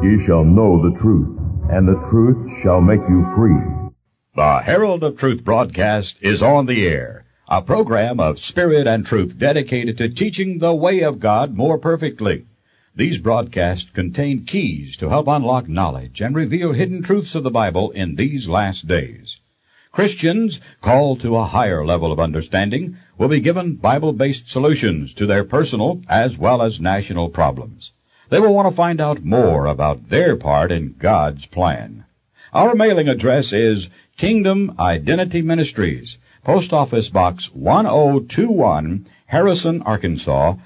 Ye shall know the truth, and the truth shall make you free. The Herald of Truth broadcast is on the air, a program of spirit and truth dedicated to teaching the way of God more perfectly. These broadcasts contain keys to help unlock knowledge and reveal hidden truths of the Bible in these last days. Christians called to a higher level of understanding will be given Bible-based solutions to their personal as well as national problems. They will want to find out more about their part in God's plan. Our mailing address is Kingdom Identity Ministries, Post Office Box 1021, Harrison, Arkansas,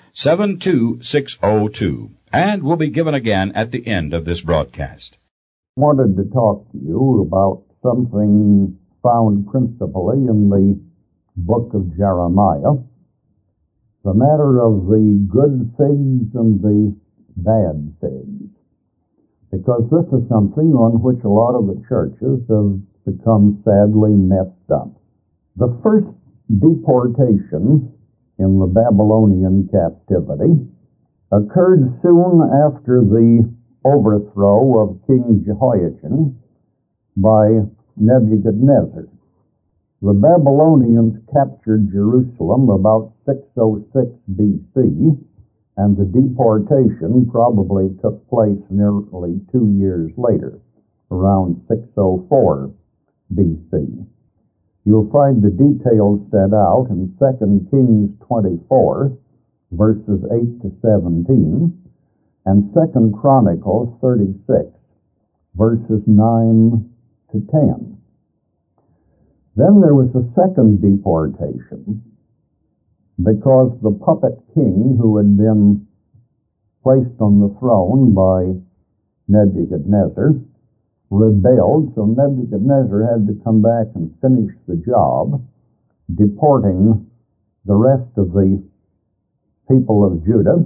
72602, and will be given again at the end of this broadcast. I wanted to talk to you about something found principally in the book of Jeremiah, the matter of the good figs and the bad figs, because this is something on which a lot of the churches have become sadly messed up. The first deportation in the Babylonian captivity occurred soon after the overthrow of King Jehoiachin by Nebuchadnezzar. The Babylonians captured Jerusalem about 606 B.C., and the deportation probably took place nearly 2 years later, around 604 B.C. You'll find the details set out in 2 Kings 24, verses 8 to 17, and 2 Chronicles 36, verses 9 to 10. Then there was a second deportation because the puppet king who had been placed on the throne by Nebuchadnezzar rebelled, so Nebuchadnezzar had to come back and finish the job, deporting the rest of the people of Judah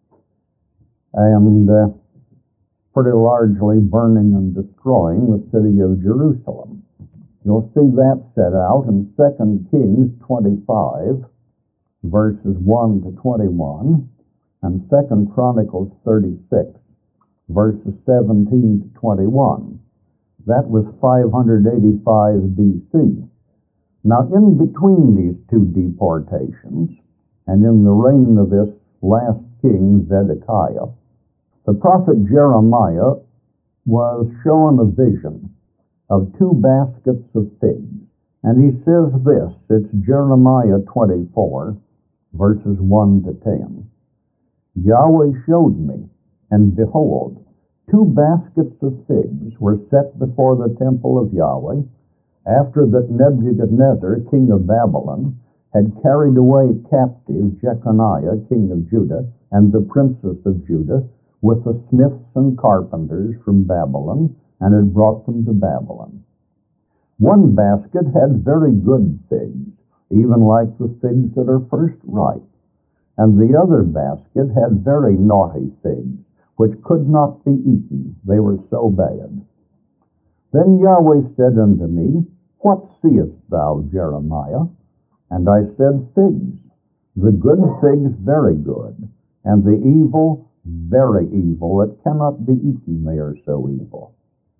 and pretty largely burning and destroying the city of Jerusalem. You'll see that set out in 2 Kings 25, verses 1 to 21, and 2 Chronicles 36, verses 17 to 21. That was 585 B.C. Now, in between these two deportations, and in the reign of this last king, Zedekiah, the prophet Jeremiah was shown a vision of 2 baskets of figs. And he says this, it's Jeremiah 24, verses 1 to 10. Yahweh showed me, and behold, 2 baskets of figs were set before the temple of Yahweh, after that Nebuchadnezzar, king of Babylon, had carried away captive Jeconiah, king of Judah, and the princes of Judah, with the smiths and carpenters from Babylon, and had brought them to Babylon. One basket had very good figs, even like the figs that are first ripe, and the other basket had very naughty figs, which could not be eaten, they were so bad. Then Yahweh said unto me, What seest thou, Jeremiah? And I said, Figs, the good figs very good, and the evil very evil, it cannot be eaten, they are so evil.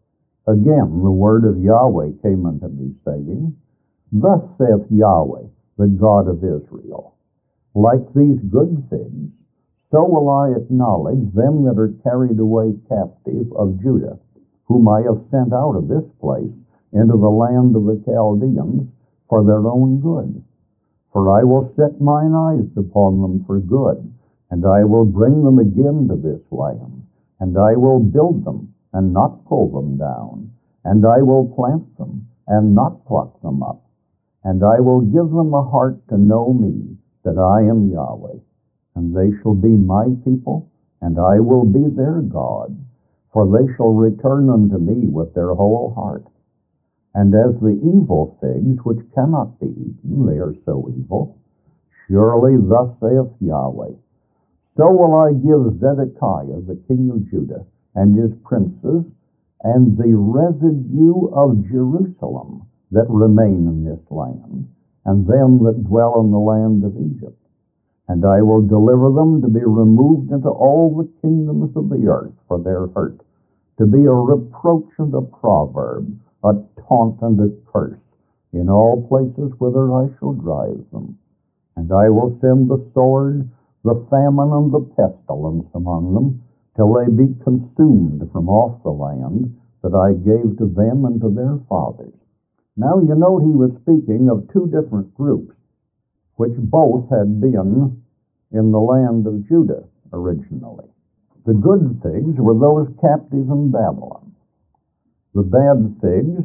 Again the word of Yahweh came unto me, saying, Thus saith Yahweh, the God of Israel, like these good figs, so will I acknowledge them that are carried away captive of Judah, whom I have sent out of this place into the land of the Chaldeans for their own good. For I will set mine eyes upon them for good, and I will bring them again to this land, and I will build them, and not pull them down, and I will plant them, and not pluck them up, and I will give them a heart to know me, that I am Yahweh, and they shall be my people, and I will be their God, for they shall return unto me with their whole heart. And as the evil figs which cannot be eaten, they are so evil, surely thus saith Yahweh, so will I give Zedekiah, the king of Judah, and his princes, and the residue of Jerusalem that remain in this land, and them that dwell in the land of Egypt. And I will deliver them to be removed into all the kingdoms of the earth for their hurt, to be a reproach and a proverb, a taunt and a curse, in all places whither I shall drive them. And I will send the sword, the famine, and the pestilence among them, till they be consumed from off the land that I gave to them and to their fathers. Now you note he was speaking of two different groups, which both had been in the land of Judah originally. The good figs were those captive in Babylon. The bad figs,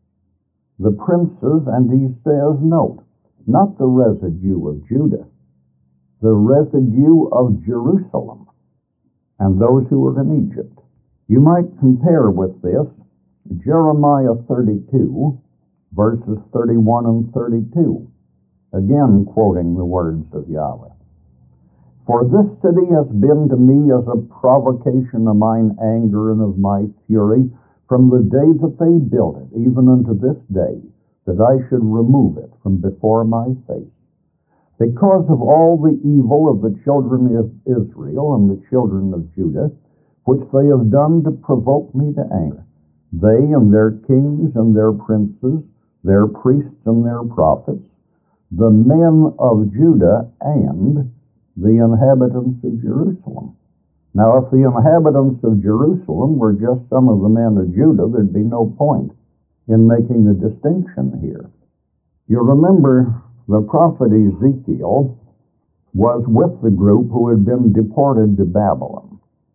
the princes, and he says, note, not the residue of Judah, the residue of Jerusalem, and those who were in Egypt. You might compare with this Jeremiah 32, verses 31 and 32, again quoting the words of Yahweh. For this city has been to me as a provocation of mine anger and of my fury from the day that they built it, even unto this day, that I should remove it from before my face. Because of all the evil of the children of Israel and the children of Judah, which they have done to provoke me to anger, they and their kings and their princes, their priests and their prophets, the men of Judah and the inhabitants of Jerusalem. Now, if the inhabitants of Jerusalem were just some of the men of Judah, there'd be no point in making a distinction here. You remember the prophet Ezekiel was with the group who had been deported to Babylon.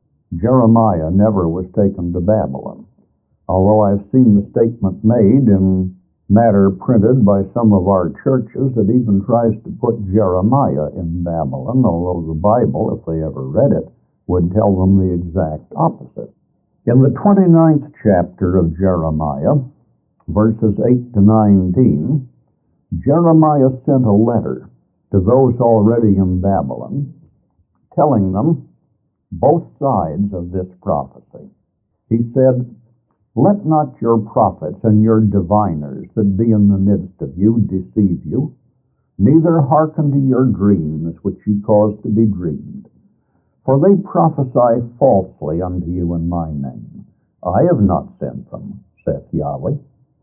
Jeremiah never was taken to Babylon, although I've seen the statement made in matter printed by some of our churches that even tries to put Jeremiah in Babylon, although the Bible, if they ever read it, would tell them the exact opposite. In the 29th chapter of Jeremiah, verses 8 to 19, Jeremiah sent a letter to those already in Babylon, telling them both sides of this prophecy. He said, let not your prophets and your diviners that be in the midst of you deceive you, neither hearken to your dreams which ye cause to be dreamed. For they prophesy falsely unto you in my name. I have not sent them, saith Yahweh.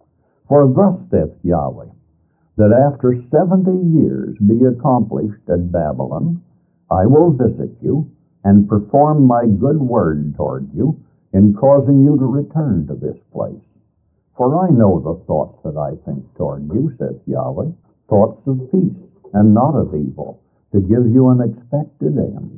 For thus saith Yahweh, that after 70 years be accomplished at Babylon, I will visit you, and perform my good word toward you, in causing you to return to this place. For I know the thoughts that I think toward you, saith Yahweh, thoughts of peace, and not of evil, to give you an expected end.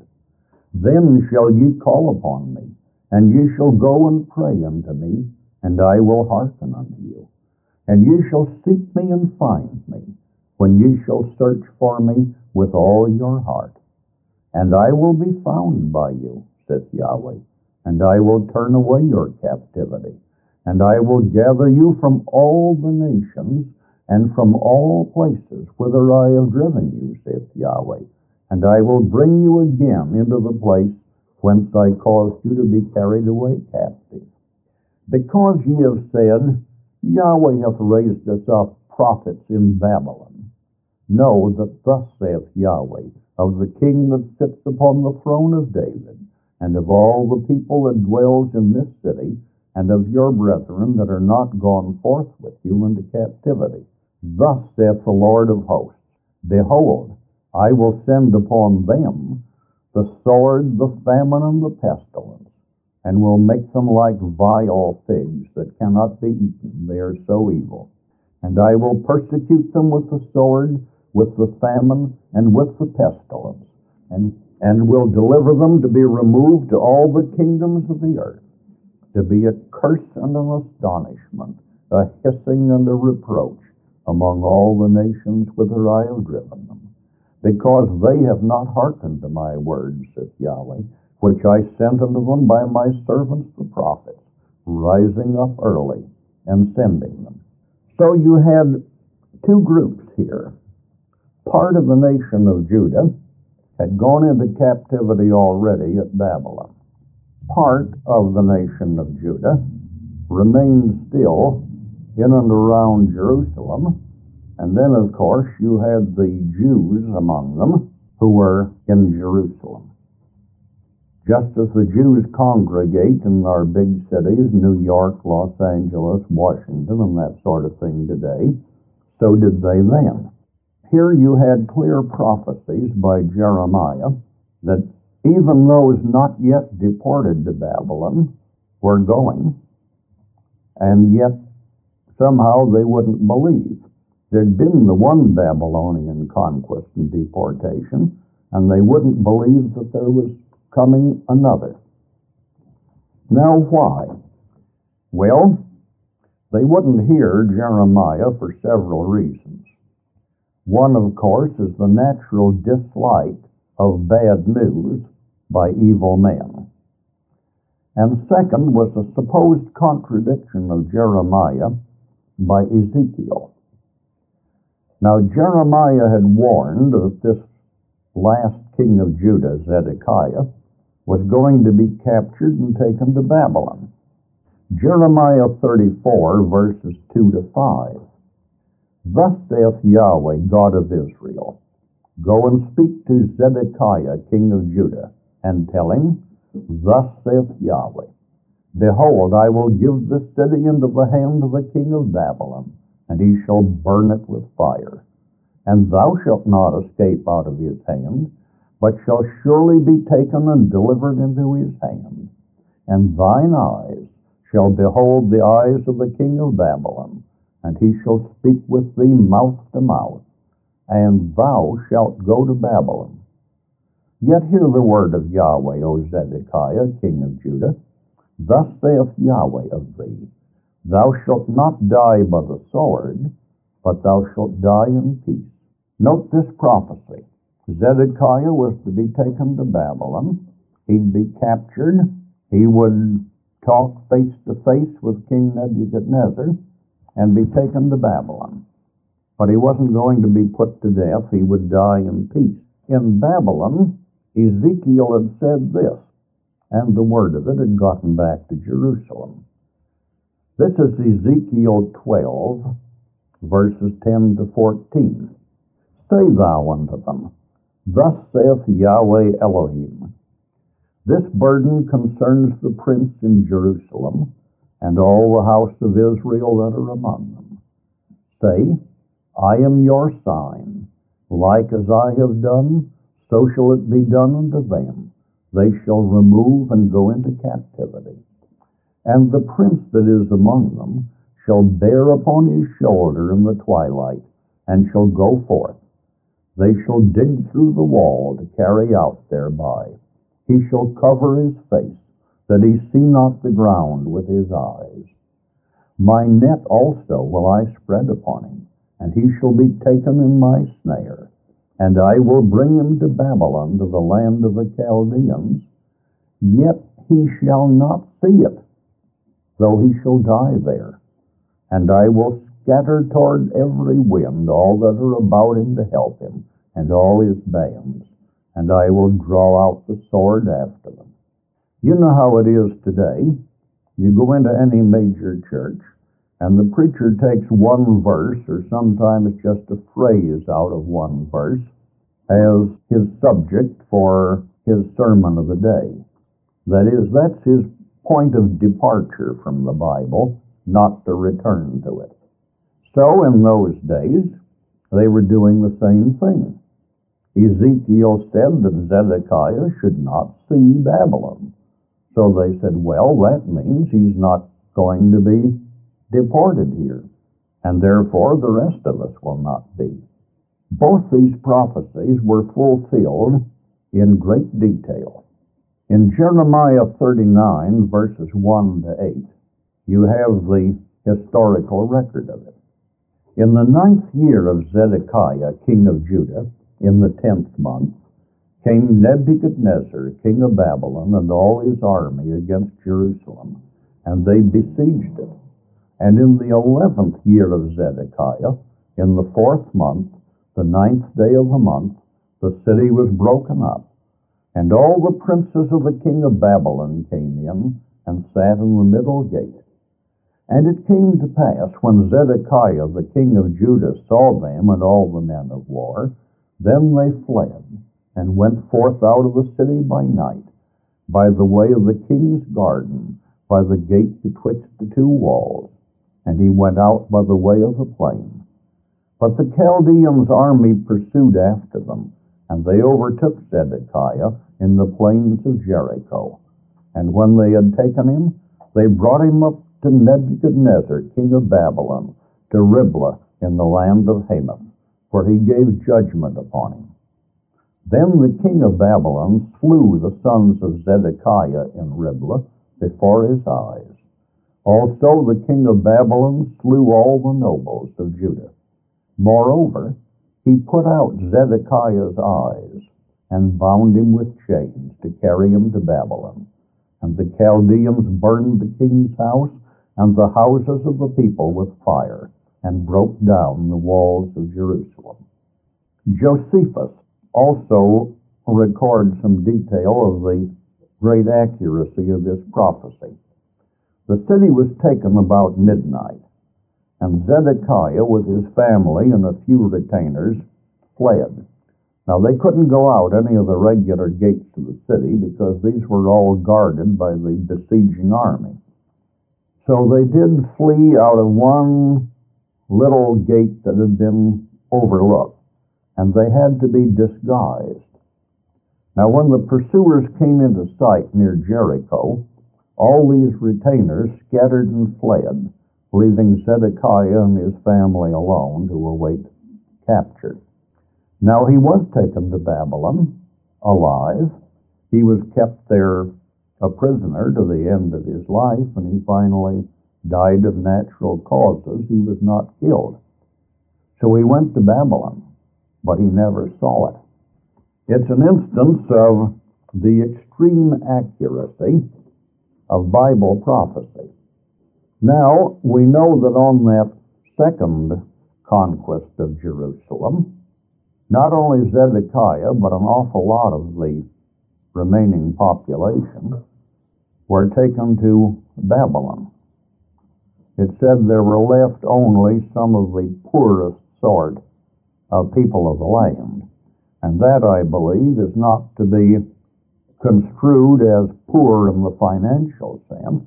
Then shall ye call upon me, and ye shall go and pray unto me, and I will hearken unto you. And ye shall seek me and find me, when ye shall search for me with all your heart. And I will be found by you, saith Yahweh, and I will turn away your captivity, and I will gather you from all the nations, and from all places whither I have driven you, saith Yahweh, and I will bring you again into the place whence I caused you to be carried away captive. Because ye have said, Yahweh hath raised us up prophets in Babylon, know that thus saith Yahweh of the king that sits upon the throne of David, and of all the people that dwells in this city, and of your brethren that are not gone forth with you into captivity. Thus saith the Lord of hosts, behold, I will send upon them the sword, the famine, and the pestilence, and will make them like vile figs that cannot be eaten. They are so evil. And I will persecute them with the sword, with the famine, and with the pestilence, and will deliver them to be removed to all the kingdoms of the earth, to be a curse and an astonishment, a hissing and a reproach among all the nations whither I have driven them, because they have not hearkened to my words, saith Yahweh, which I sent unto them by my servants the prophets, rising up early and sending them. So you had two groups here. Part of the nation of Judah had gone into captivity already at Babylon. Part of the nation of Judah remained still in and around Jerusalem, and then, of course, you had the Jews among them who were in Jerusalem. Just as the Jews congregate in our big cities, New York, Los Angeles, Washington, and that sort of thing today, so did they then. Here you had clear prophecies by Jeremiah that even those not yet deported to Babylon were going, and yet somehow they wouldn't believe. There'd been the one Babylonian conquest and deportation, and they wouldn't believe that there was coming another. Now why? Well, they wouldn't hear Jeremiah for several reasons. One, of course, is the natural dislike of bad news by evil men. And second was the supposed contradiction of Jeremiah by Ezekiel. Now, Jeremiah had warned that this last king of Judah, Zedekiah, was going to be captured and taken to Babylon. Jeremiah 34, verses 2 to 5. Thus saith Yahweh, God of Israel, Go and speak to Zedekiah, king of Judah, and tell him, Thus saith Yahweh, Behold, I will give this city into the hand of the king of Babylon, and he shall burn it with fire. And thou shalt not escape out of his hand, but shall surely be taken and delivered into his hand. And thine eyes shall behold the eyes of the king of Babylon, and he shall speak with thee mouth to mouth, and thou shalt go to Babylon. Yet hear the word of Yahweh, O Zedekiah, king of Judah. Thus saith Yahweh of thee, Thou shalt not die by the sword, but thou shalt die in peace. Note this prophecy. Zedekiah was to be taken to Babylon. He'd be captured. He would talk face to face with King Nebuchadnezzar and be taken to Babylon. But he wasn't going to be put to death. He would die in peace. In Babylon, Ezekiel had said this, and the word of it had gotten back to Jerusalem. This is Ezekiel 12, verses 10 to 14. Say thou unto them, Thus saith Yahweh Elohim, This burden concerns the prince in Jerusalem, and all the house of Israel that are among them. Say, I am your sign. Like as I have done, so shall it be done unto them. They shall remove and go into captivity. And the prince that is among them shall bear upon his shoulder in the twilight, and shall go forth. They shall dig through the wall to carry out thereby. He shall cover his face, that he see not the ground with his eyes. My net also will I spread upon him, and he shall be taken in my snare. And I will bring him to Babylon, to the land of the Chaldeans, yet he shall not see it, though he shall die there. And I will scatter toward every wind all that are about him to help him, and all his bands, and I will draw out the sword after them. You know how it is today. You go into any major church, and the preacher takes one verse, or sometimes just a phrase out of one verse, as his subject for his sermon of the day. That is, that's his point of departure from the Bible, not to return to it. So in those days, they were doing the same thing. Ezekiel said that Zedekiah should not see Babylon. So they said, well, that means he's not going to be deported here, and therefore the rest of us will not be. Both these prophecies were fulfilled in great detail. In Jeremiah 39, verses 1 to 8, you have the historical record of it. In the 9th year of Zedekiah, king of Judah, in the 10th month, came Nebuchadnezzar, king of Babylon, and all his army against Jerusalem, and they besieged it. And in the 11th year of Zedekiah, in the 4th month, the 9th day of the month, the city was broken up, and all the princes of the king of Babylon came in and sat in the middle gate. And it came to pass, when Zedekiah the king of Judah saw them and all the men of war, then they fled, and went forth out of the city by night, by the way of the king's garden, by the gate betwixt the two walls, and he went out by the way of the plain. But the Chaldeans' army pursued after them, and they overtook Zedekiah in the plains of Jericho. And when they had taken him, they brought him up to Nebuchadnezzar, king of Babylon, to Riblah in the land of Hamath, where he gave judgment upon him. Then the king of Babylon slew the sons of Zedekiah in Riblah before his eyes. Also the king of Babylon slew all the nobles of Judah. Moreover, he put out Zedekiah's eyes and bound him with chains to carry him to Babylon. And the Chaldeans burned the king's house and the houses of the people with fire, and broke down the walls of Jerusalem. Josephus also records some detail of the great accuracy of this prophecy. The city was taken about midnight, and Zedekiah with his family and a few retainers fled. Now they couldn't go out any of the regular gates of the city because these were all guarded by the besieging army. So they did flee out of one little gate that had been overlooked, and they had to be disguised. Now when the pursuers came into sight near Jericho, all these retainers scattered and fled, leaving Zedekiah and his family alone to await capture. Now he was taken to Babylon alive. He was kept there a prisoner to the end of his life, and he finally died of natural causes. He was not killed. So he went to Babylon, but he never saw it. It's an instance of the extreme accuracy of Bible prophecy. Now, we know that on that second conquest of Jerusalem, not only Zedekiah, but an awful lot of the remaining population were taken to Babylon. It said there were left only some of the poorest sort of people of the land. And that, I believe, is not to be construed as poor in the financial sense,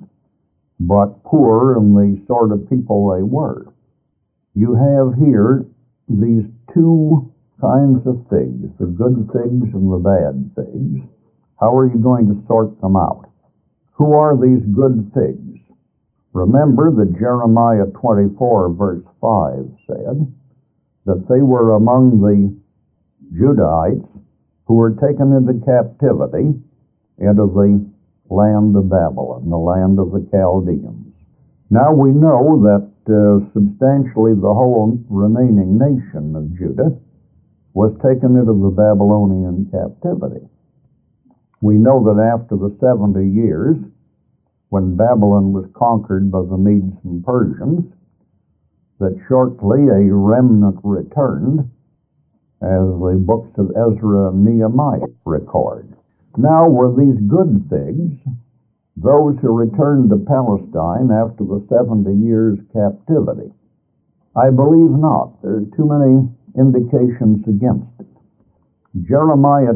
but poor in the sort of people they were. You have here these two kinds of figs, the good figs and the bad figs. How are you going to sort them out? Who are these good figs? Remember that Jeremiah 24 verse 5 said that they were among the Judahites who were taken into captivity into the land of Babylon, the land of the Chaldeans. Now we know that substantially the whole remaining nation of Judah was taken into the Babylonian captivity. We know that after the 70 years, when Babylon was conquered by the Medes and Persians, that shortly a remnant returned, as the books of Ezra and Nehemiah record. Now were these good figs those who returned to Palestine after the 70 years captivity? I believe not. There are too many indications against it. Jeremiah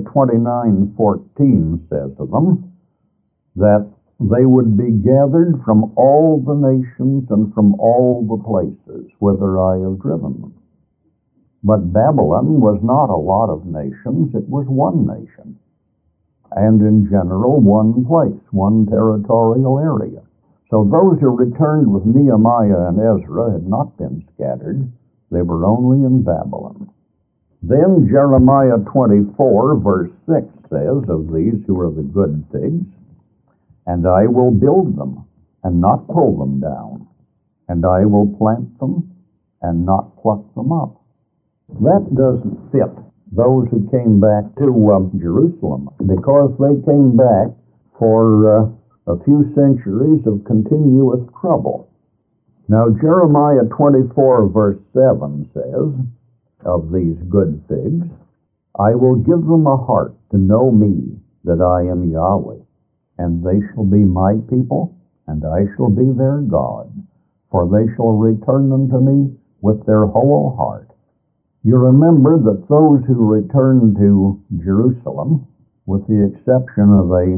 29:14 says of them that they would be gathered from all the nations and from all the places whither I have driven them. But Babylon was not a lot of nations, it was one nation. And in general, one place, one territorial area. So those who returned with Nehemiah and Ezra had not been scattered, they were only in Babylon. Then Jeremiah 24 verse 6 says of these who are the good figs, "And I will build them, and not pull them down, and I will plant them, and not pluck them up." That doesn't fit those who came back to Jerusalem, because they came back for a few centuries of continuous trouble. Now Jeremiah 24 verse 7 says of these good figs, "I will give them a heart to know me, that I am Yahweh, and they shall be my people, and I shall be their God, for they shall return unto me with their whole heart." You remember that those who returned to Jerusalem, with the exception of a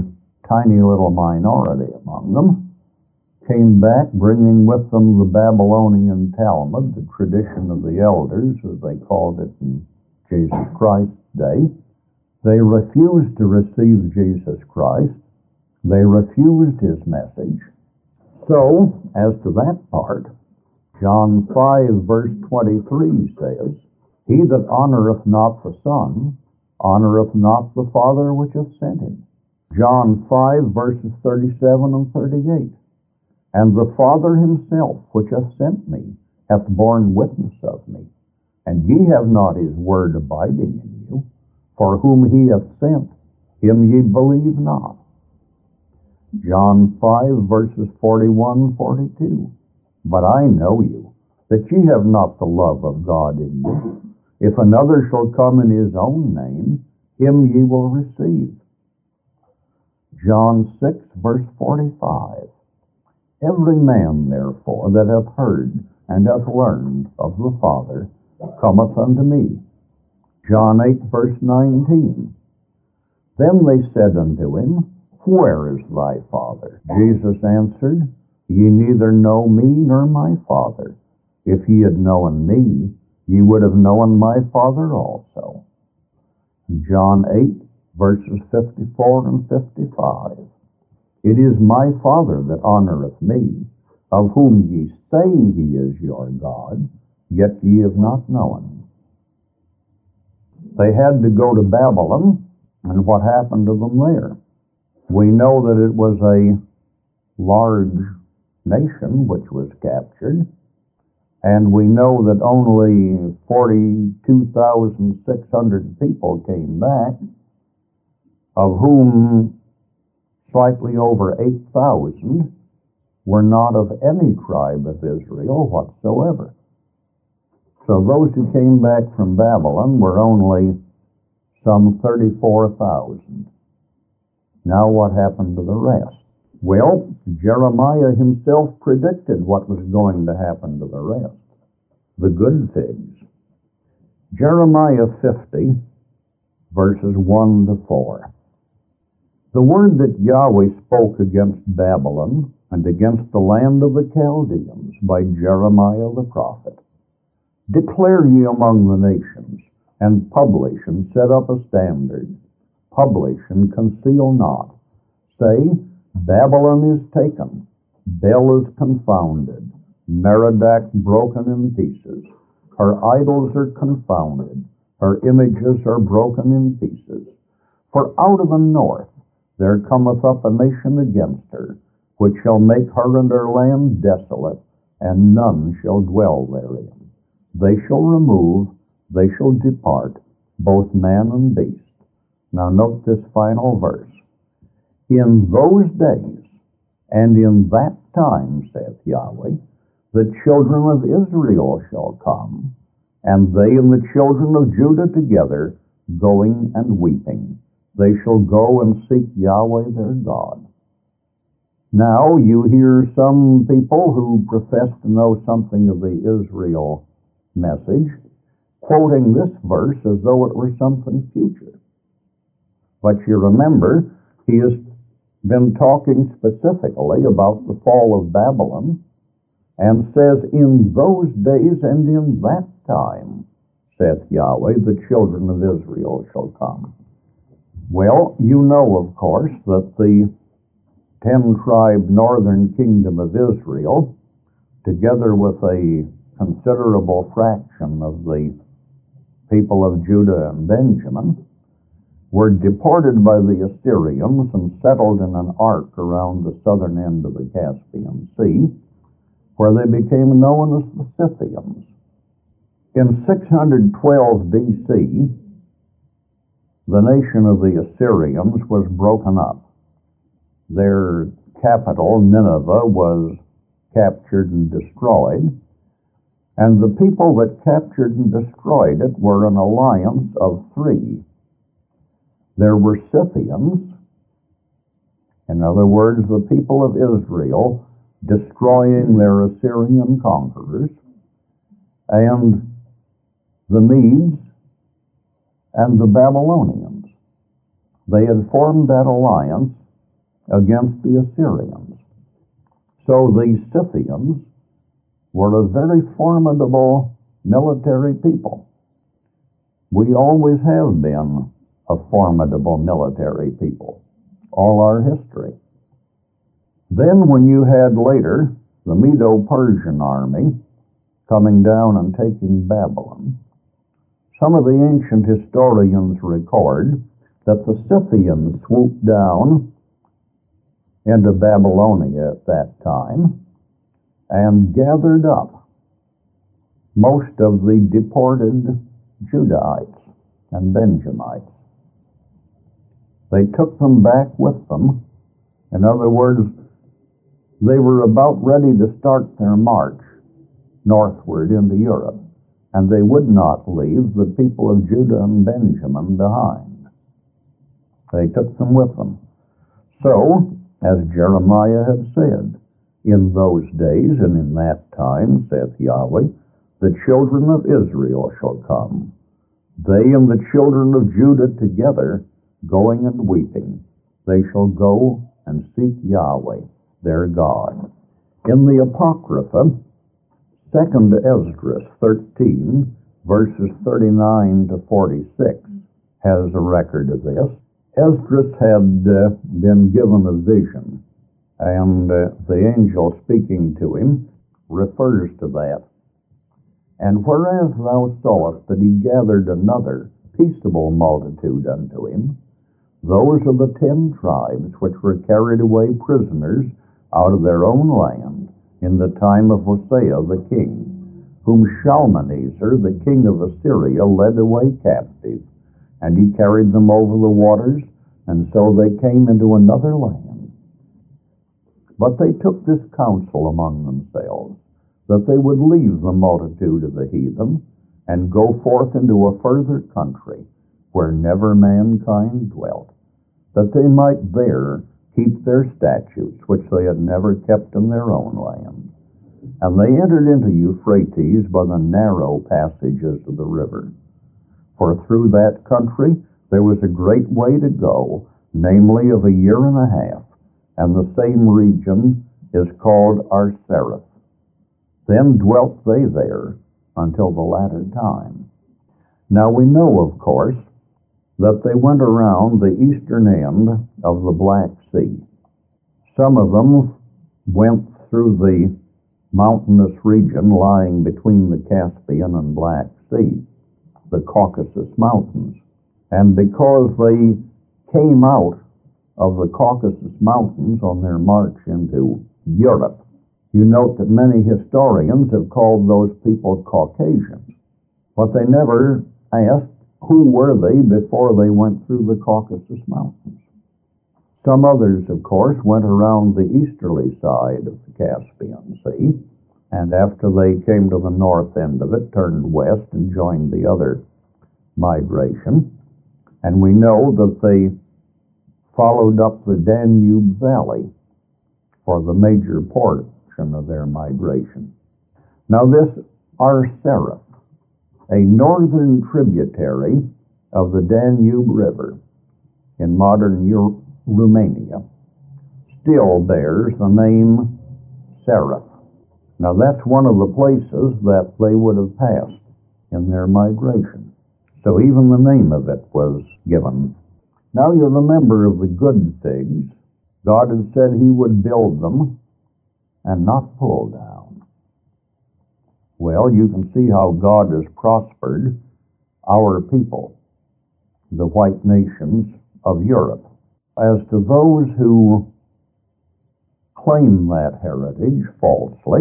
tiny little minority among them, came back bringing with them the Babylonian Talmud, the tradition of the elders, as they called it in Jesus Christ's day. They refused to receive Jesus Christ. They refused his message. So, as to that part, John 5 verse 23 says, "He that honoreth not the Son, honoreth not the Father which hath sent him." John 5 verses 37 and 38. "And the Father himself which hath sent me hath borne witness of me. And ye have not his word abiding in you, for whom he hath sent, him ye believe not." John 5 verses 41 and 42. "But I know you, that ye have not the love of God in you. If another shall come in his own name, him ye will receive." John 6 verse 45. "Every man, therefore, that hath heard and hath learned of the Father cometh unto me." John 8 verse 19. "Then they said unto him, Where is thy Father? Jesus answered, Ye neither know me nor my Father. If ye had known me, ye would have known my Father also." John 8 verses 54 and 55. "It is my Father that honoreth me, of whom ye say he is your God, yet ye have not known him." They had to go to Babylon, and what happened to them there? We know that it was a large nation which was captured, and we know that only 42,600 people came back, of whom slightly over 8,000 were not of any tribe of Israel whatsoever. So those who came back from Babylon were only some 34,000. Now what happened to the rest? Well, Jeremiah himself predicted what was going to happen to the rest. The good figs. Jeremiah 50, verses 1 to 4. "The word that Yahweh spoke against Babylon and against the land of the Chaldeans by Jeremiah the prophet. Declare ye among the nations, and publish and set up a standard. Publish and conceal not. Say, Babylon is taken, Bel is confounded, Merodach broken in pieces. Her idols are confounded, her images are broken in pieces. For out of the north there cometh up a nation against her, which shall make her and her land desolate, and none shall dwell therein. They shall remove, they shall depart, both man and beast." Now note this final verse. "In those days, and in that time, saith Yahweh, the children of Israel shall come, and they and the children of Judah together, going and weeping. They shall go and seek Yahweh their God." Now you hear some people who profess to know something of the Israel message, quoting this verse as though it were something future. But you remember, he has been talking specifically about the fall of Babylon, and says, "In those days and in that time, saith Yahweh, the children of Israel shall come." Well, you know, of course, that the 10-tribe northern kingdom of Israel, together with a considerable fraction of the people of Judah and Benjamin, were deported by the Assyrians and settled in an ark around the southern end of the Caspian Sea, where they became known as the Scythians. In 612 B.C., the nation of the Assyrians was broken up. Their capital, Nineveh, was captured and destroyed, and the people that captured and destroyed it were an alliance of three. There were Scythians, in other words, the people of Israel destroying their Assyrian conquerors, and the Medes and the Babylonians. They had formed that alliance, against the Assyrians. So the Scythians were a very formidable military people. We always have been a formidable military people, all our history. Then when you had later the Medo-Persian army coming down and taking Babylon, some of the ancient historians record that the Scythians swooped down into Babylonia at that time and gathered up most of the deported Judahites and Benjamites. They took them back with them. In other words, they were about ready to start their march northward into Europe, and they would not leave the people of Judah and Benjamin behind. They took them with them. So, as Jeremiah had said, in those days and in that time, saith Yahweh, the children of Israel shall come, they and the children of Judah together, going and weeping. They shall go and seek Yahweh, their God. In the Apocrypha, 2nd Esdras 13, verses 39 to 46, has a record of this. Esdras had been given a vision, and the angel speaking to him refers to that. And whereas thou sawest that he gathered another peaceable multitude unto him, those are the 10 tribes which were carried away prisoners out of their own land in the time of Hosea the king, whom Shalmaneser the king of Assyria led away captive, and he carried them over the waters, and so they came into another land. But they took this counsel among themselves, that they would leave the multitude of the heathen, and go forth into a further country, where never mankind dwelt, that they might there keep their statutes, which they had never kept in their own land. And they entered into Euphrates by the narrow passages of the river. For through that country there was a great way to go, namely of a year and a half, and the same region is called Arsareth. Then dwelt they there until the latter time. Now we know, of course, that they went around the eastern end of the Black Sea. Some of them went through the mountainous region lying between the Caspian and Black Sea, the Caucasus Mountains. And because they came out of the Caucasus Mountains on their march into Europe, you note that many historians have called those people Caucasians, but they never asked who were they before they went through the Caucasus Mountains. Some others, of course, went around the easterly side of the Caspian Sea, and after they came to the north end of it, turned west and joined the other migration. And we know that they followed up the Danube Valley for the major portion of their migration. Now this Arsareth, a northern tributary of the Danube River in modern Romania, still bears the name Sareth. Now that's one of the places that they would have passed in their migration. So even the name of it was given. Now you remember of the good figs, God had said he would build them and not pull down. Well, you can see how God has prospered our people, the white nations of Europe. As to those who claim that heritage falsely,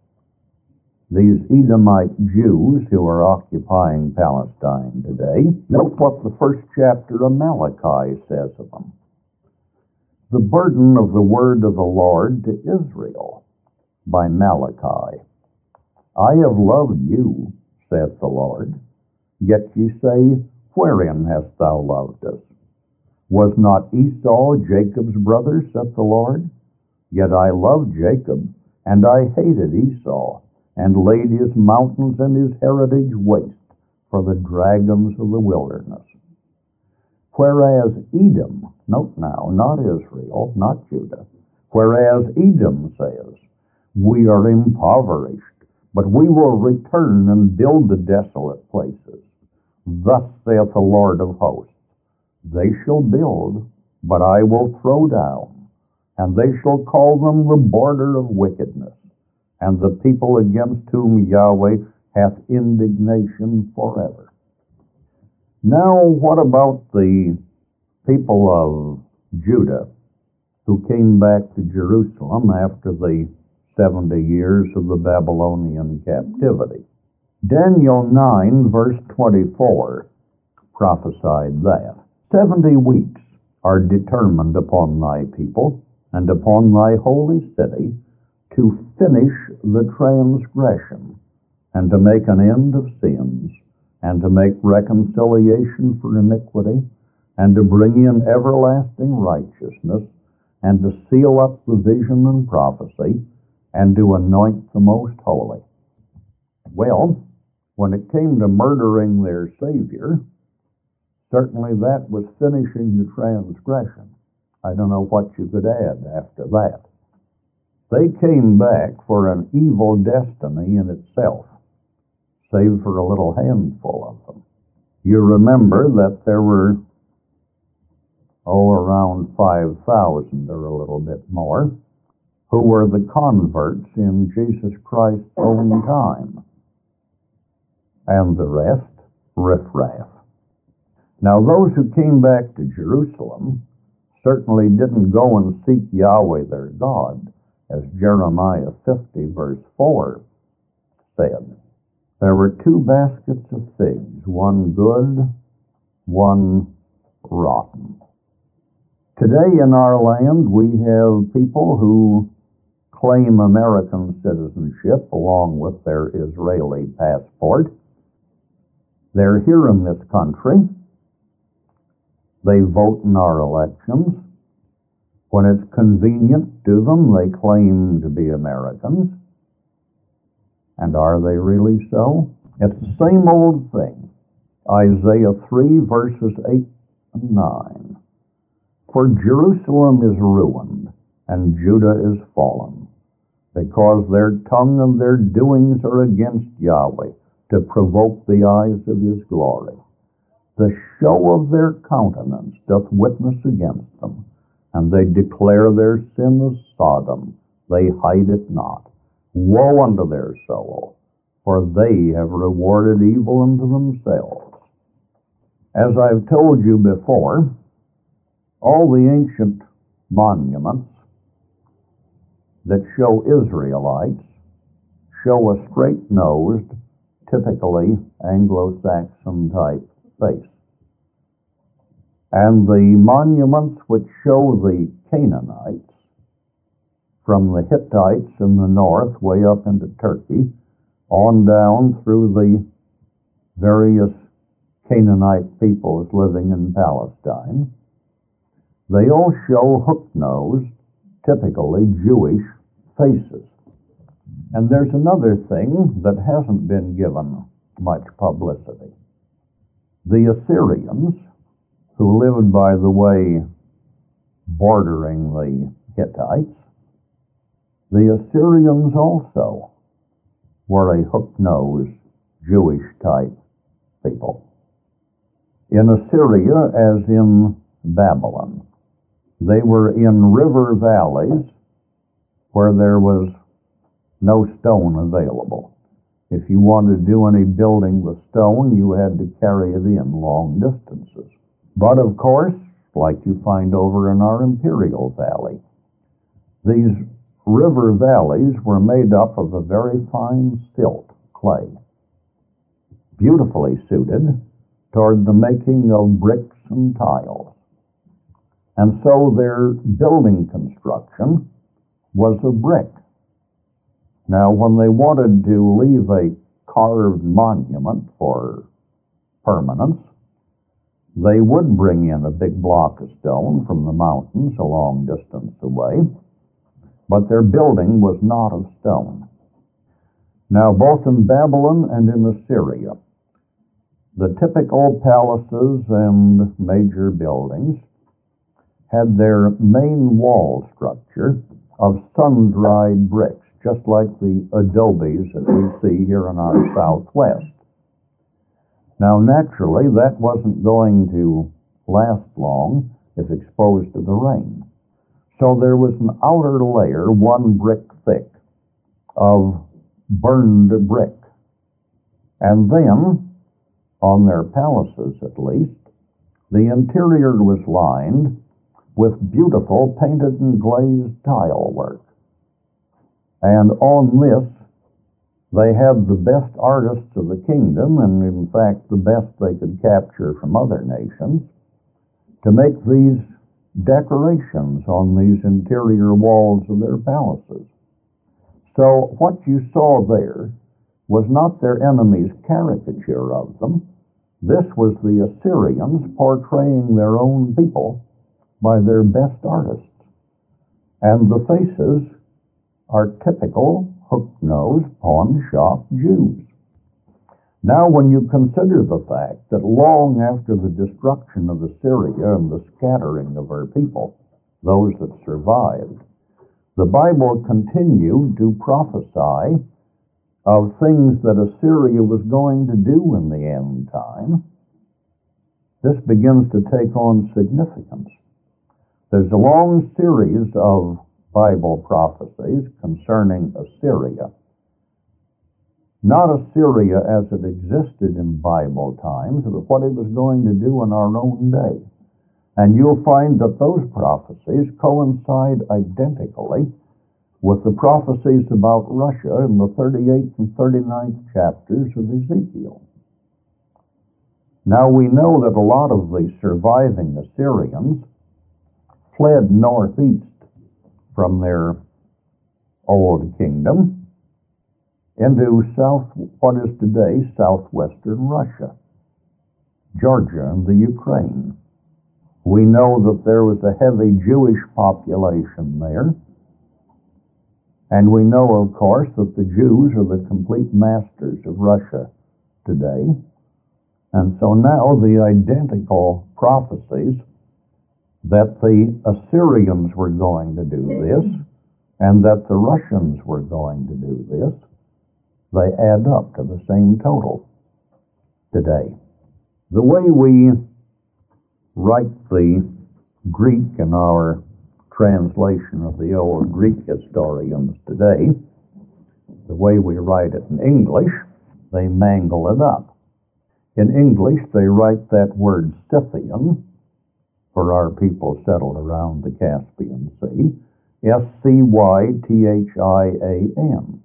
these Edomite Jews who are occupying Palestine today, note what the first chapter of Malachi says of them. The burden of the word of the Lord to Israel by Malachi. I have loved you, saith the Lord, yet ye say, wherein hast thou loved us? Was not Esau Jacob's brother, saith the Lord? Yet I loved Jacob, and I hated Esau, and laid his mountains and his heritage waste for the dragons of the wilderness. Whereas Edom, note now, not Israel, not Judah, whereas Edom says, we are impoverished, but we will return and build the desolate places. Thus saith the Lord of hosts, they shall build, but I will throw down, and they shall call them the border of wickedness, and the people against whom Yahweh hath indignation forever. Now, what about the people of Judah who came back to Jerusalem after the 70 years of the Babylonian captivity? Daniel 9, verse 24, prophesied that 70 weeks are determined upon thy people and upon thy holy city to finish the transgression and to make an end of sins and to make reconciliation for iniquity and to bring in everlasting righteousness and to seal up the vision and prophecy and to anoint the most holy. Well, when it came to murdering their Savior, certainly that was finishing the transgression. I don't know what you could add after that. They came back for an evil destiny in itself, save for a little handful of them. You remember that there were, around 5,000 or a little bit more, who were the converts in Jesus Christ's own time, and the rest, riffraff. Now, those who came back to Jerusalem certainly didn't go and seek Yahweh their God, as Jeremiah 50, verse 4 said. There were 2 baskets of figs, one good, one rotten. Today in our land, we have people who claim American citizenship along with their Israeli passport. They're here in this country. They vote in our elections. When it's convenient to them, they claim to be Americans. And are they really so? It's the same old thing. Isaiah 3, verses 8 and 9. For Jerusalem is ruined, and Judah is fallen, because their tongue and their doings are against Yahweh, to provoke the eyes of his glory. The show of their countenance doth witness against them, and they declare their sin as Sodom. They hide it not. Woe unto their soul, for they have rewarded evil unto themselves. As I've told you before, all the ancient monuments that show Israelites show a straight-nosed, typically Anglo-Saxon type face. And the monuments which show the Canaanites, from the Hittites in the north way up into Turkey, on down through the various Canaanite peoples living in Palestine, they all show hook-nosed, typically Jewish faces. And there's another thing that hasn't been given much publicity. The Assyrians, who lived by the way bordering the Hittites, the Assyrians also were a hook-nosed Jewish-type people. In Assyria, as in Babylon, they were in river valleys where there was no stone available. If you wanted to do any building with stone, you had to carry it in long distances. But of course, like you find over in our Imperial Valley, these river valleys were made up of a very fine silt clay, beautifully suited toward the making of bricks and tiles. And so their building construction was of brick. Now, when they wanted to leave a carved monument for permanence, they would bring in a big block of stone from the mountains a long distance away, but their building was not of stone. Now, both in Babylon and in Assyria, The typical palaces and major buildings had their main wall structure of sun-dried bricks, just like the adobes that we see here in our southwest. Now, naturally, that wasn't going to last long if exposed to the rain. So there was an outer layer, 1 brick thick, of burned brick. And then, on their palaces at least, the interior was lined with beautiful painted and glazed tile work. And on this, they had the best artists of the kingdom, and in fact the best they could capture from other nations, to make these decorations on these interior walls of their palaces. So what you saw there was not their enemy's caricature of them. This was the Assyrians portraying their own people by their best artists. And the faces are typical hook-nosed, pawn-shop Jews. Now, when you consider the fact that long after the destruction of Assyria and the scattering of her people, those that survived, the Bible continued to prophesy of things that Assyria was going to do in the end time, this begins to take on significance. There's a long series of Bible prophecies concerning Assyria. Not Assyria as it existed in Bible times, but what it was going to do in our own day. And you'll find that those prophecies coincide identically with the prophecies about Russia in the 38th and 39th chapters of Ezekiel. Now we know that a lot of the surviving Assyrians fled northeast from their old kingdom into what is today southwestern Russia, Georgia, and the Ukraine. We know that there was a heavy Jewish population there, and we know, of course, that the Jews are the complete masters of Russia today. And so now the identical prophecies that the Assyrians were going to do this and that the Russians were going to do this, they add up to the same total today. The way we write the Greek in our translation of the old Greek historians today, the way we write it in English, they mangle it up. In English, they write that word Scythian, for our people settled around the Caspian Sea, Scythian.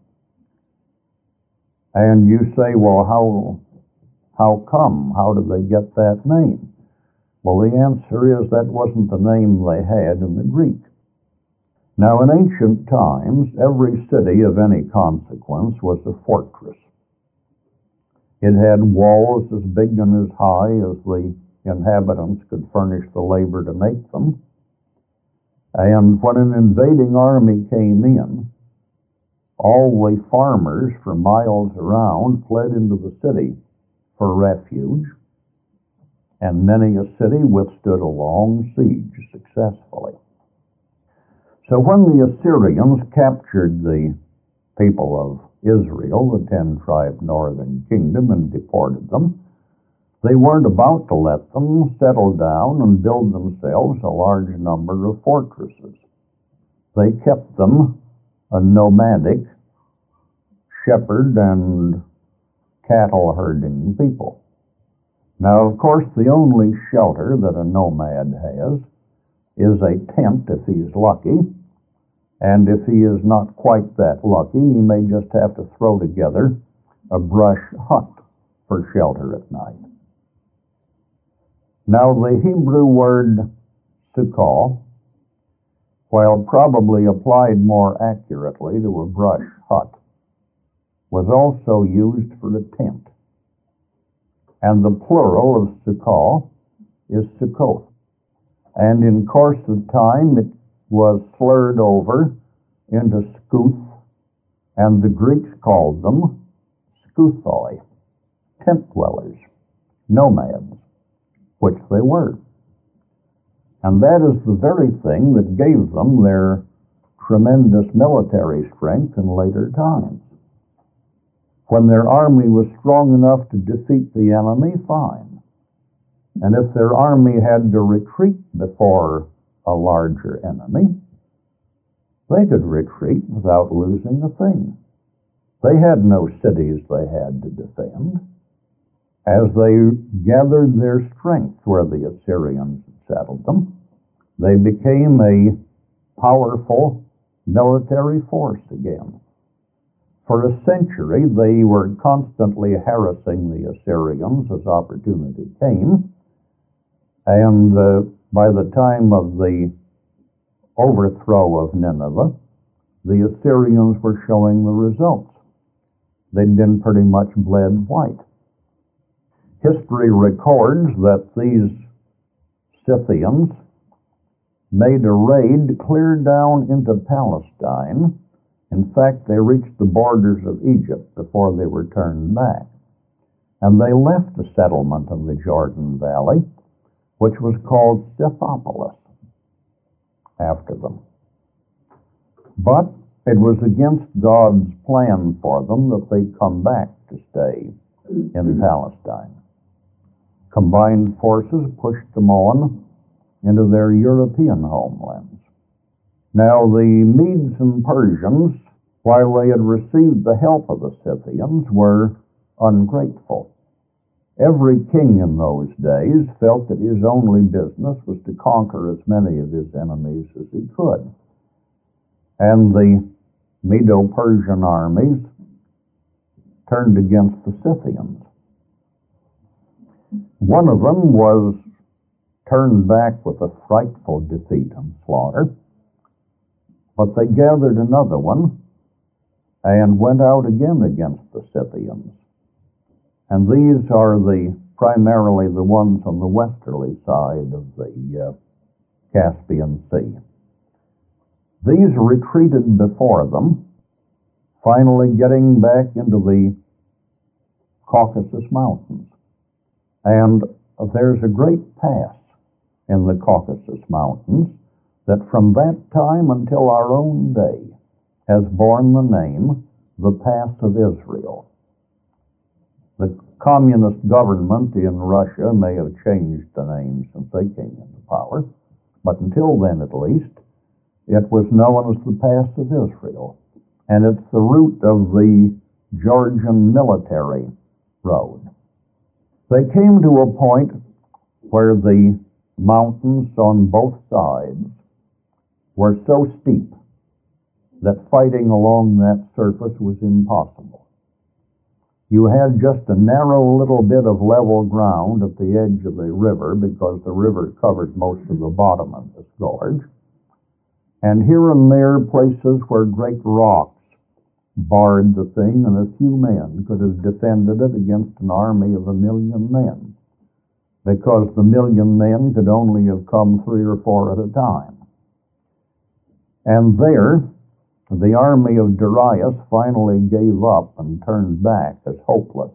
And you say, well, how come? How did they get that name? Well, the answer is that wasn't the name they had in the Greek. Now, in ancient times, every city of any consequence was a fortress. It had walls as big and as high as the inhabitants could furnish the labor to make them. And when an invading army came in, all the farmers for miles around fled into the city for refuge, and many a city withstood a long siege successfully. So when the Assyrians captured the people of Israel, the 10-tribe northern kingdom, and deported them, they weren't about to let them settle down and build themselves a large number of fortresses. They kept them a nomadic, shepherd and cattle herding people. Now, of course, the only shelter that a nomad has is a tent if he's lucky, and if he is not quite that lucky, he may just have to throw together a brush hut for shelter at night. Now, the Hebrew word sukkah, while probably applied more accurately to a brush hut, was also used for a tent. And the plural of sukkah is Sukkoth. And in course of time, it was slurred over into skuth, and the Greeks called them skuthoi, tent dwellers. nomads, which they were. And that is the very thing that gave them their tremendous military strength in later times. When their army was strong enough to defeat the enemy, fine. And if their army had to retreat before a larger enemy, they could retreat without losing a thing. They had no cities they had to defend. As they gathered their strength where the Assyrians had settled them, they became a powerful military force again. For a century, they were constantly harassing the Assyrians as opportunity came, and by the time of the overthrow of Nineveh, the Assyrians were showing the results. They'd been pretty much bled white. History records that these Scythians made a raid clear down into Palestine. In fact, they reached the borders of Egypt before they were turned back. And they left the settlement of the Jordan Valley, which was called Scythopolis after them. But it was against God's plan for them that they come back to stay in Palestine. Combined forces pushed them on into their European homelands. Now the Medes and Persians, while they had received the help of the Scythians, were ungrateful. Every king in those days felt that his only business was to conquer as many of his enemies as he could. And the Medo-Persian armies turned against the Scythians. One of them was turned back with a frightful defeat and slaughter, but they gathered another one and went out again against the Scythians. And these are primarily the ones on the westerly side of the Caspian Sea. These retreated before them, finally getting back into the Caucasus Mountains. And there's a great pass in the Caucasus Mountains that from that time until our own day has borne the name, the Pass of Israel. The communist government in Russia may have changed the name since they came into power, but until then at least, it was known as the Pass of Israel, and it's the route of the Georgian military road. They came to a point where the mountains on both sides were so steep that fighting along that surface was impossible. You had just a narrow little bit of level ground at the edge of the river because the river covered most of the bottom of this gorge. And here and there places where great rocks barred the thing, and a few men could have defended it against an army of 1,000,000 men, because the 1,000,000 men could only have come 3 or 4 at a time. And there, the army of Darius finally gave up and turned back as hopeless.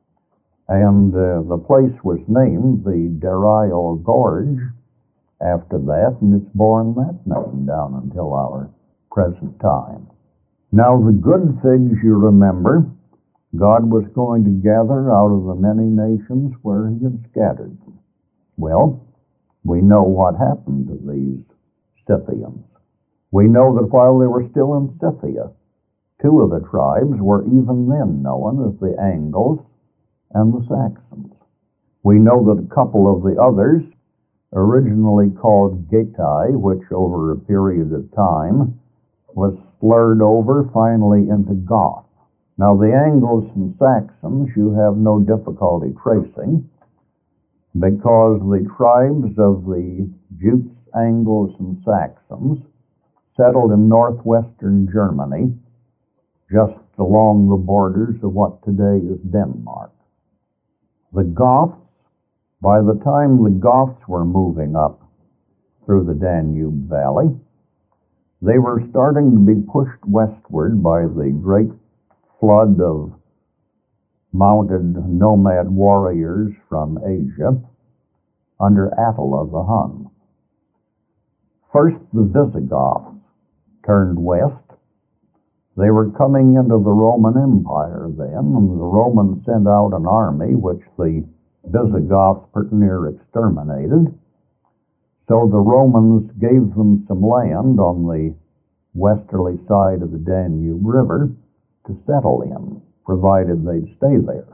And the place was named the Darial Gorge after that, and it's borne that name down until our present time. Now the good figs, you remember, God was going to gather out of the many nations where he had scattered them. Well, we know what happened to these Scythians. We know that while they were still in Scythia, 2 of the tribes were even then known as the Angles and the Saxons. We know that a couple of the others, originally called Getae, which over a period of time was slurred over finally into Goth. Now the Angles and Saxons you have no difficulty tracing, because the tribes of the Jutes, Angles, and Saxons settled in northwestern Germany, just along the borders of what today is Denmark. The Goths, by the time the Goths were moving up through the Danube Valley, they were starting to be pushed westward by the great flood of mounted nomad warriors from Asia under Attila the Hun. First, the Visigoths turned west. They were coming into the Roman Empire then, and the Romans sent out an army which the Visigoths pretty near exterminated. So the Romans gave them some land on the westerly side of the Danube River to settle in, provided they'd stay there.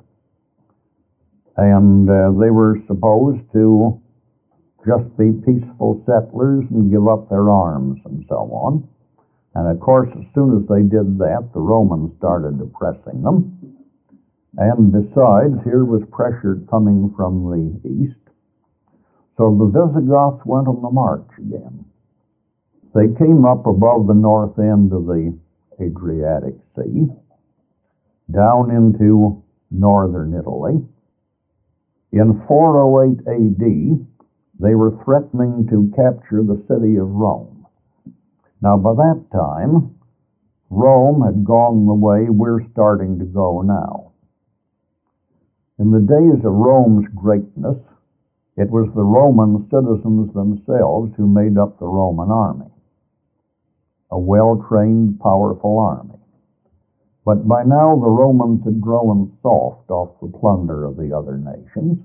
And they were supposed to just be peaceful settlers and give up their arms and so on. And of course, as soon as they did that, the Romans started oppressing them. And besides, here was pressure coming from the east. So the Visigoths went on the march again. They came up above the north end of the Adriatic Sea, down into northern Italy. In 408 AD, they were threatening to capture the city of Rome. Now, by that time, Rome had gone the way we're starting to go now. In the days of Rome's greatness, it was the Roman citizens themselves who made up the Roman army, a well-trained, powerful army. But by now, the Romans had grown soft off the plunder of the other nations,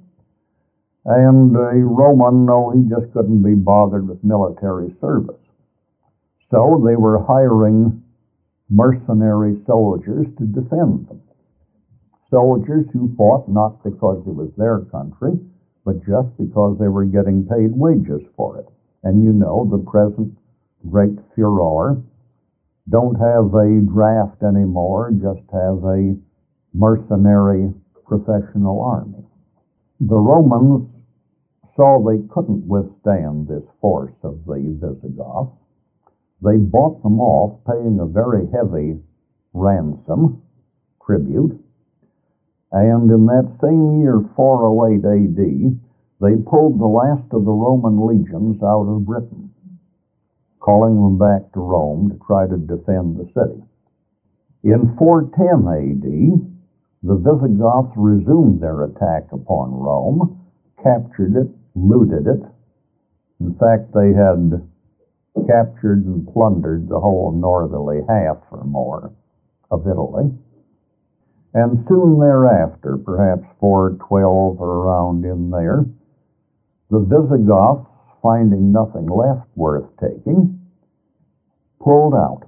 and a Roman, no, he just couldn't be bothered with military service. So they were hiring mercenary soldiers to defend them. Soldiers who fought not because it was their country, but just because they were getting paid wages for it. And you know, the present great furor, don't have a draft anymore, just have a mercenary professional army. The Romans saw they couldn't withstand this force of the Visigoths. They bought them off, paying a very heavy ransom, tribute, and in that same year, 408 AD, they pulled the last of the Roman legions out of Britain, calling them back to Rome to try to defend the city. In 410 AD, the Visigoths resumed their attack upon Rome, captured it, looted it. In fact, they had captured and plundered the whole northerly half or more of Italy. And soon thereafter, perhaps 412 or around in there, the Visigoths, finding nothing left worth taking, pulled out.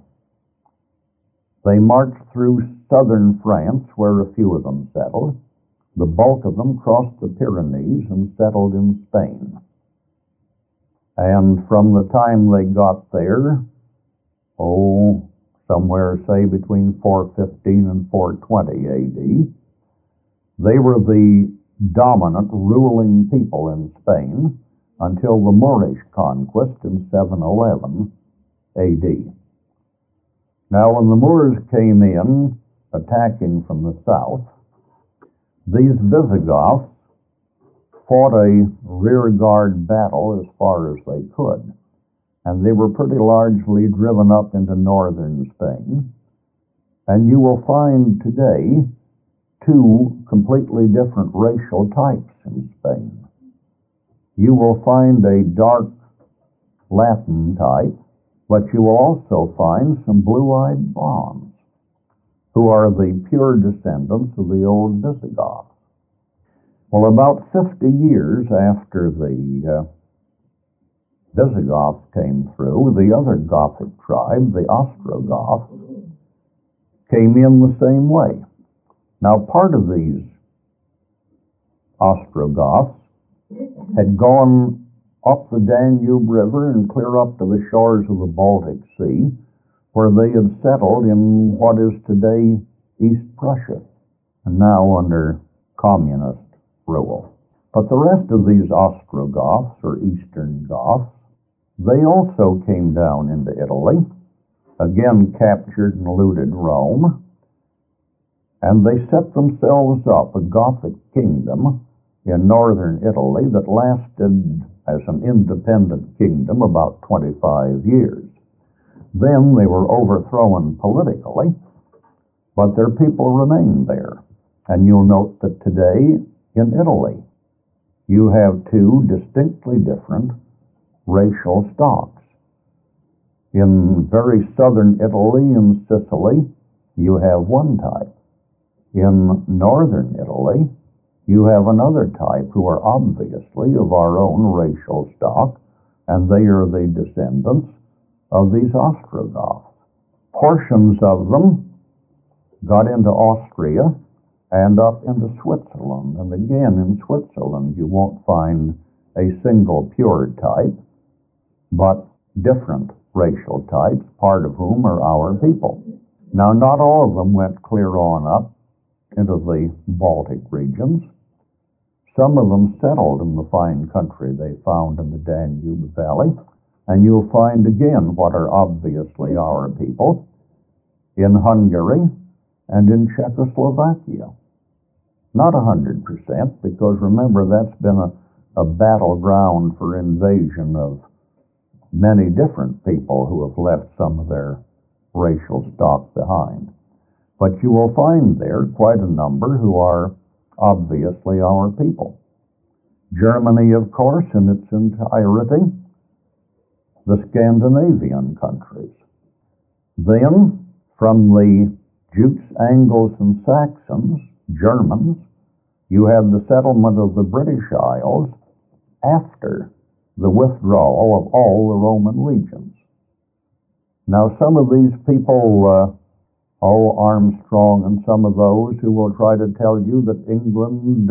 They marched through southern France, where a few of them settled. The bulk of them crossed the Pyrenees and settled in Spain. And from the time they got there, somewhere, say, between 415 and 420 AD, they were the dominant ruling people in Spain until the Moorish conquest in 711 AD. Now, when the Moors came in, attacking from the south, these Visigoths fought a rearguard battle as far as they could, and they were pretty largely driven up into northern Spain. And you will find today two completely different racial types in Spain. You will find a dark Latin type, but you will also find some blue-eyed blondes, who are the pure descendants of the old Visigoths. Well, about 50 years after the Visigoths came through, the other Gothic tribe, the Ostrogoths, came in the same way. Now, part of these Ostrogoths had gone up the Danube River and clear up to the shores of the Baltic Sea, where they had settled in what is today East Prussia, and now under communist rule. But the rest of these Ostrogoths, or Eastern Goths, they also came down into Italy, again captured and looted Rome, and they set themselves up a Gothic kingdom in northern Italy that lasted as an independent kingdom about 25 years. Then they were overthrown politically, but their people remained there. And you'll note that today in Italy, you have two distinctly different racial stocks. In very southern Italy, in Sicily, you have one type. In northern Italy, you have another type who are obviously of our own racial stock, and they are the descendants of these Ostrogoths. Portions of them got into Austria and up into Switzerland. And again, in Switzerland, you won't find a single pure type, but different racial types, part of whom are our people. Now, not all of them went clear on up into the Baltic regions. Some of them settled in the fine country they found in the Danube Valley, and you'll find again what are obviously our people in Hungary and in Czechoslovakia. Not 100%, because remember, that's been a battleground for invasion of many different people who have left some of their racial stock behind. But you will find there quite a number who are obviously our people. Germany, of course, in its entirety, the Scandinavian countries. Then, from the Jutes, Angles, and Saxons, Germans, you had the settlement of the British Isles after the withdrawal of all the Roman legions. Now, some of these people, Armstrong and some of those who will try to tell you that England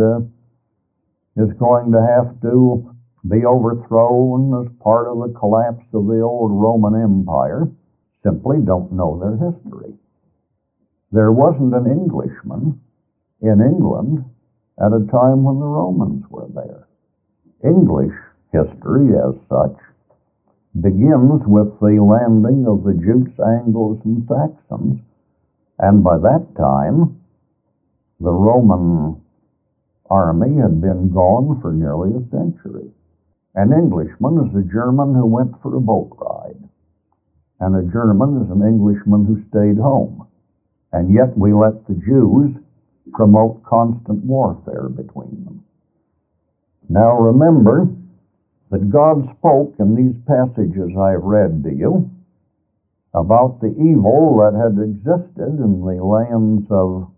is going to have to be overthrown as part of the collapse of the old Roman Empire, simply don't know their history. There wasn't an Englishman in England at a time when the Romans were there. English history, as such, begins with the landing of the Jutes, Angles, and Saxons, and by that time, the Roman army had been gone for nearly a century. An Englishman is a German who went for a boat ride, and a German is an Englishman who stayed home. And yet we let the Jews promote constant warfare between them. Now remember that God spoke in these passages I've read to you about the evil that had existed in the lands of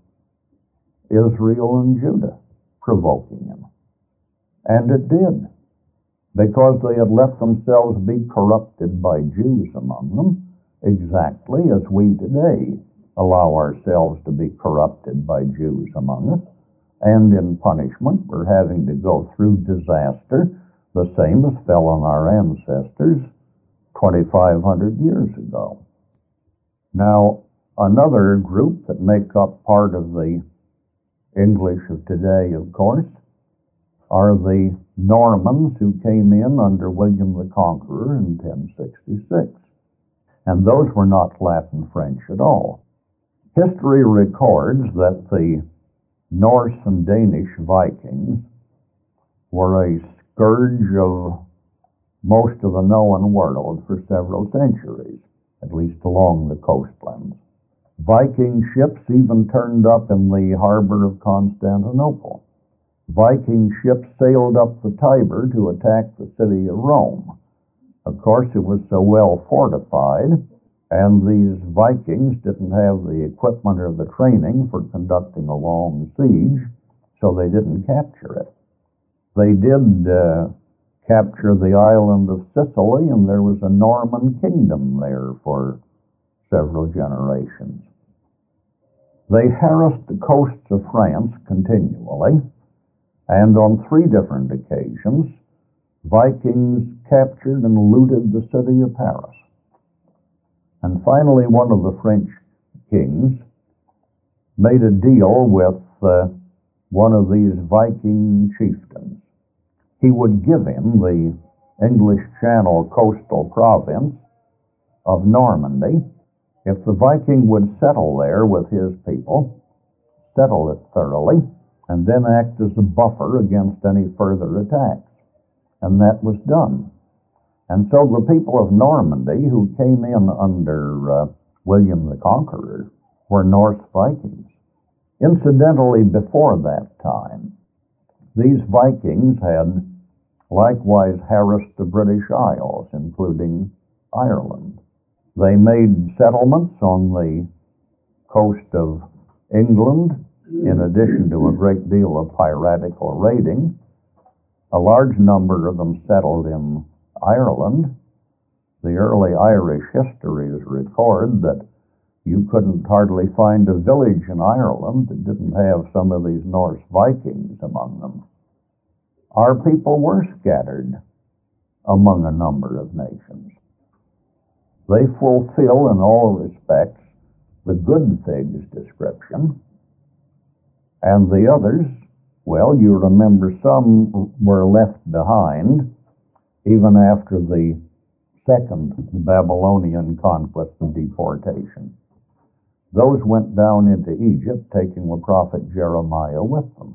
Israel and Judah, provoking him. And it did, because they had let themselves be corrupted by Jews among them, exactly as we today allow ourselves to be corrupted by Jews among us, and in punishment we're having to go through disaster, the same as fell on our ancestors 2,500 years ago. Now, another group that make up part of the English of today, of course, are the Normans who came in under William the Conqueror in 1066. And those were not Latin French at all. History records that the Norse and Danish Vikings were a scourge of most of the known world for several centuries, at least along the coastlands. Viking ships even turned up in the harbor of Constantinople. Viking ships sailed up the Tiber to attack the city of Rome. Of course, it was so well fortified, and these Vikings didn't have the equipment or the training for conducting a long siege, so they didn't capture it. They did capture the island of Sicily, and there was a Norman kingdom there for several generations. They harassed the coasts of France continually, and on 3 different occasions, Vikings captured and looted the city of Paris. And finally, one of the French kings made a deal with one of these Viking chieftains. He would give him the English Channel coastal province of Normandy if the Viking would settle there with his people, settle it thoroughly, and then act as a buffer against any further attacks. And that was done. And so the people of Normandy who came in under William the Conqueror were Norse Vikings. Incidentally, before that time, these Vikings had likewise harassed the British Isles, including Ireland. They made settlements on the coast of England, in addition to a great deal of piratical raiding. A large number of them settled in Ireland. The early Irish histories record that you couldn't hardly find a village in Ireland that didn't have some of these Norse Vikings among them. Our people were scattered among a number of nations. They fulfill in all respects the good figs description, and the others, well, you remember some were left behind even after the second Babylonian conquest and deportation. Those went down into Egypt, taking the prophet Jeremiah with them.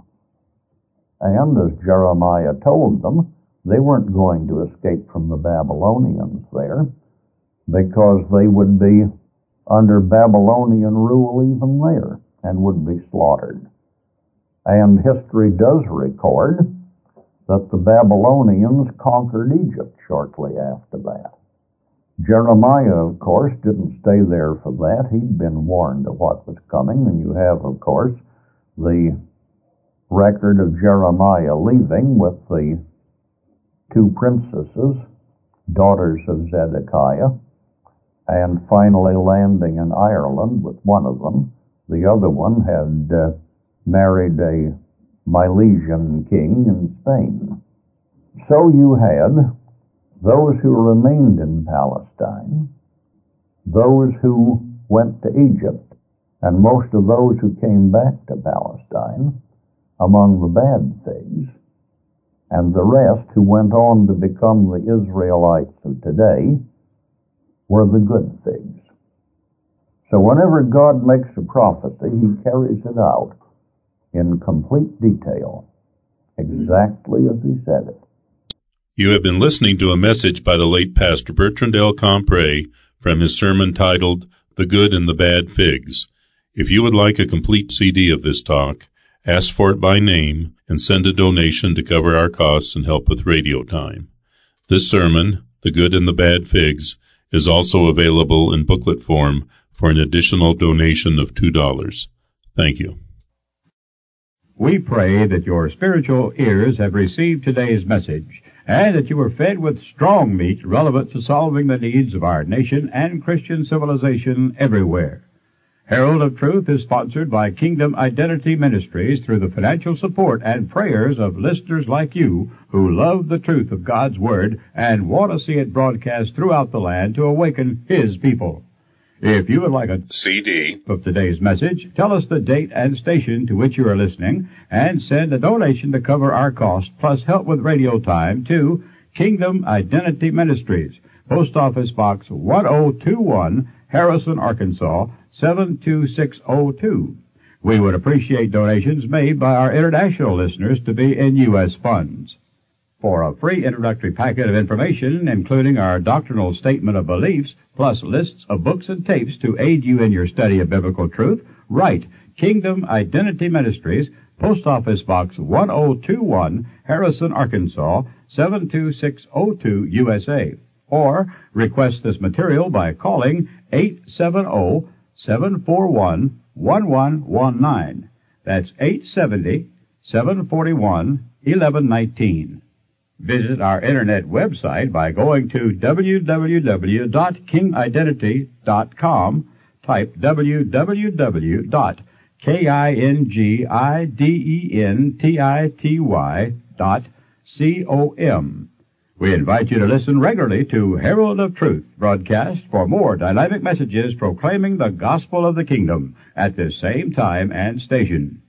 And as Jeremiah told them, they weren't going to escape from the Babylonians there, because they would be under Babylonian rule even there and would be slaughtered. And history does record that the Babylonians conquered Egypt shortly after that. Jeremiah, of course, didn't stay there for that. He'd been warned of what was coming, and you have, of course, the record of Jeremiah leaving with the two princesses, daughters of Zedekiah, and finally landing in Ireland with one of them. The other one had married a Milesian king in Spain. So you had those who remained in Palestine, those who went to Egypt, and most of those who came back to Palestine among the bad figs, and the rest who went on to become the Israelites of today were the good figs. So whenever God makes a prophecy, he carries it out in complete detail, exactly as he said it. You have been listening to a message by the late Pastor Bertrand L. Compré from his sermon titled, The Good and the Bad Figs. If you would like a complete CD of this talk, ask for it by name and send a donation to cover our costs and help with radio time. This sermon, The Good and the Bad Figs, is also available in booklet form for an additional donation of $2. Thank you. We pray that your spiritual ears have received today's message, and that you were fed with strong meat relevant to solving the needs of our nation and Christian civilization everywhere. Herald of Truth is sponsored by Kingdom Identity Ministries through the financial support and prayers of listeners like you who love the truth of God's Word and want to see it broadcast throughout the land to awaken His people. If you would like a CD of today's message, tell us the date and station to which you are listening, and send a donation to cover our cost, plus help with radio time, to Kingdom Identity Ministries, Post Office Box 1021, Harrison, Arkansas, 72602. We would appreciate donations made by our international listeners to be in U.S. funds. For a free introductory packet of information, including our doctrinal statement of beliefs, plus lists of books and tapes to aid you in your study of biblical truth, write Kingdom Identity Ministries, Post Office Box 1021, Harrison, Arkansas, 72602, USA. Or request this material by calling 870-741-1119. That's 870-741-1119. Visit our internet website by going to www.kingidentity.com. Type www.kingidentity.com. We invite you to listen regularly to Herald of Truth broadcast for more dynamic messages proclaiming the gospel of the kingdom at this same time and station.